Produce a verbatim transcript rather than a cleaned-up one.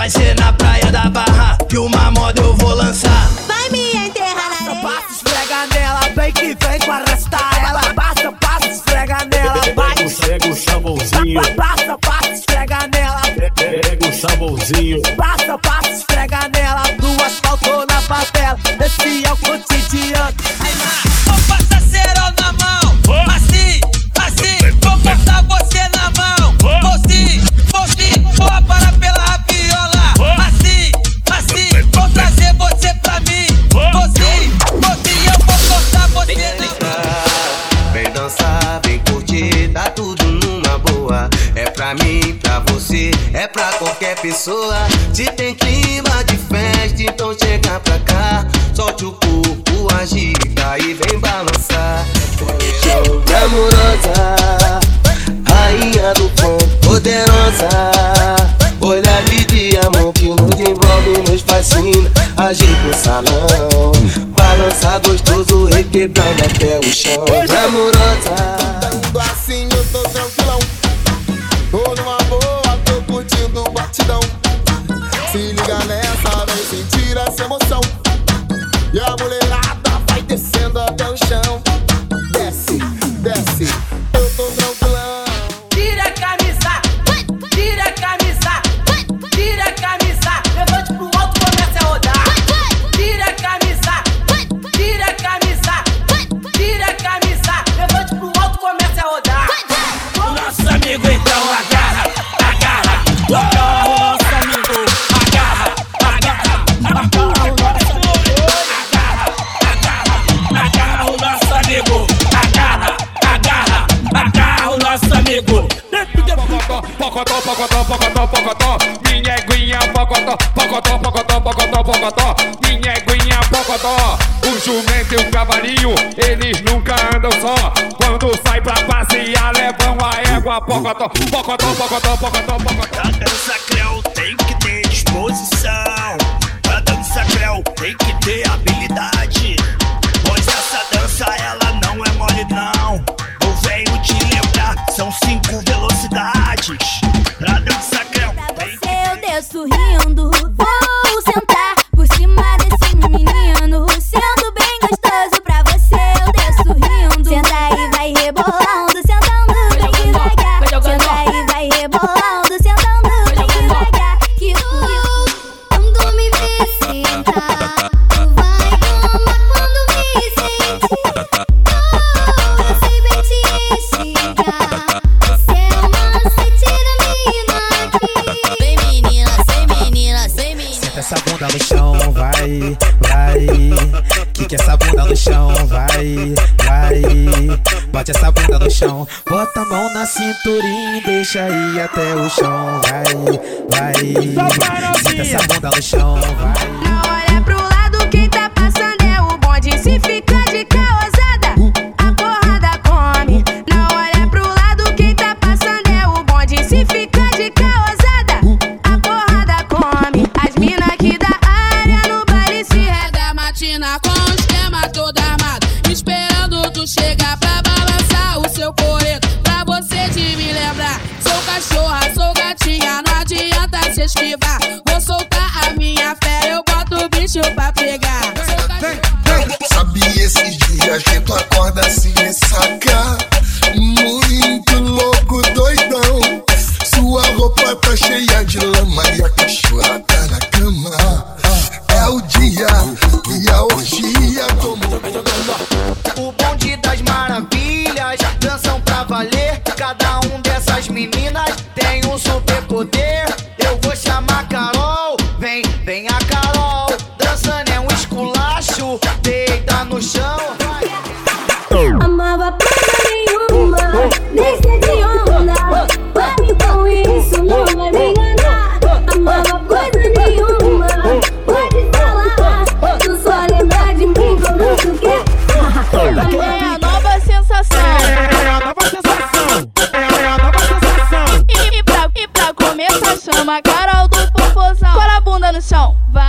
vai ser na praia da Barra que uma moda eu vou lançar. Vai me enterrar na areia. Passa, esfrega nela, vem que vem com arrasta ela. Passa, passa, esfrega nela, vai. Pega o sabãozinho. Passa, passa, esfrega nela. Pega o sabãozinho. Passa, passa, esfrega nela. No asfalto ou na favela, esse é o cotidiano. Vou passar cerol na mão, assim, assim. Vou botar você na mão, vou sim, vou sim. Vou parar pela rabiola, assim, assim. Vou trazer você pra mim, vou sim, vou sim. Eu vou cortar você na mão. Vem dançar, vem curtir, tá tudo numa boa. É pra mim, pra você, é pra qualquer pessoa. Se tem clima de festa, então chega pra cá. Solte o corpo, agita e vem balançar. Amorosa, rainha do funk, poderosa. Olhar de diamante nos envolve, nos fascina. Agita o salão, balança gostoso, requebrando até o chão. Amorosa, assim eu tô tranquilão, tô numa boa, tô curtindo o batidão. Se liga nessa, vem sentir essa emoção. E a mulherada vai descendo até o chão. Desce, desce, eu tô tranquilão. Tira a camisa, tira a camisa, tira a camisa. Levante pro alto, comece a rodar. Tira a camisa, tira a camisa, tira a camisa. Levante pro alto, comece a rodar. Nosso amigo então agarra, agarra. Agarra o nosso amigo, agarra, agarra. Agarra o nosso amigo, agarra, agarra o nosso amigo, agarra, agarra, agarra o nosso amigo. Pocotó, pocotó, pocotó, pocotó, minha eguinha, pocotó, pocotó, pocotó, pocotó, pocotó, minha eguinha, pocotó. O jumento e o cavalinho, eles nunca andam só. Quando sai pra passear, levam a égua, pocotó, pocotó, pocotó, pocotó, pocotó. A dança creu tem que ter disposição. A dança creu tem que ter habilidade. Pois essa dança ela não é mole não. Eu venho te lembrar, são cinco velocidades. A dança creu tem que ter. Eu desço rindo, vou sentar por cima desse menino. Sendo bem gostoso pra você, eu desço rindo. Senta aí, vai rebolando, sentando bem devagar. Senta aí, vai rebolando, sentando bem devagar. Que uh, quando me vê sentar, tu vai amar quando me sentir. Oh, sei bem te excitar. Você é uma sete da mina aqui. Vem menina, sem menina, sem menina. Senta essa bunda no chão, vai, vai. Quica essa bunda no chão, vai, vai. Bate essa bunda no chão, bota a mão na cinturinha e deixa ir até o chão, vai, vai. Senta essa bunda no chão, vai. Não olha pro lado, quem tá passando é o bonde. Se fica de causada, a porrada come. Não olha pro lado, quem tá passando é o bonde. Se fica de causada, a porrada come. As mina aqui da área no baile se rega Matina com o esquema todo armado, esperando tu chegar pra balançar o seu coreto. Pra você de me lembrar, sou cachorra, sou gatinha, não adianta se esquivar. Vou soltar a minha fé, eu boto o bicho pra pegar. Sabe esses dias que tu acorda assim e saca? Muito louco, doidão. Sua roupa tá cheia de lama e a cachorra tá na cama. É o dia e a orgia tomou. O bonde das maravilhas, dançam pra valer. Cada um dessas meninas tem um super poder. Eu vou chamar Carol, vem, vem a Carol. Dançando é um esculacho, deita no chão. amava porra nenhuma, nem ser de onda. Pare com isso, não vai me enganar. Amava coisa nenhuma, pode falar. Tu só lembra de mim quando tu quer. É a nova sensação. É a nova sensação, é a nova sensação. E pra, e pra começar, chama a Carol do Popozão. Cola a bunda no chão, vai.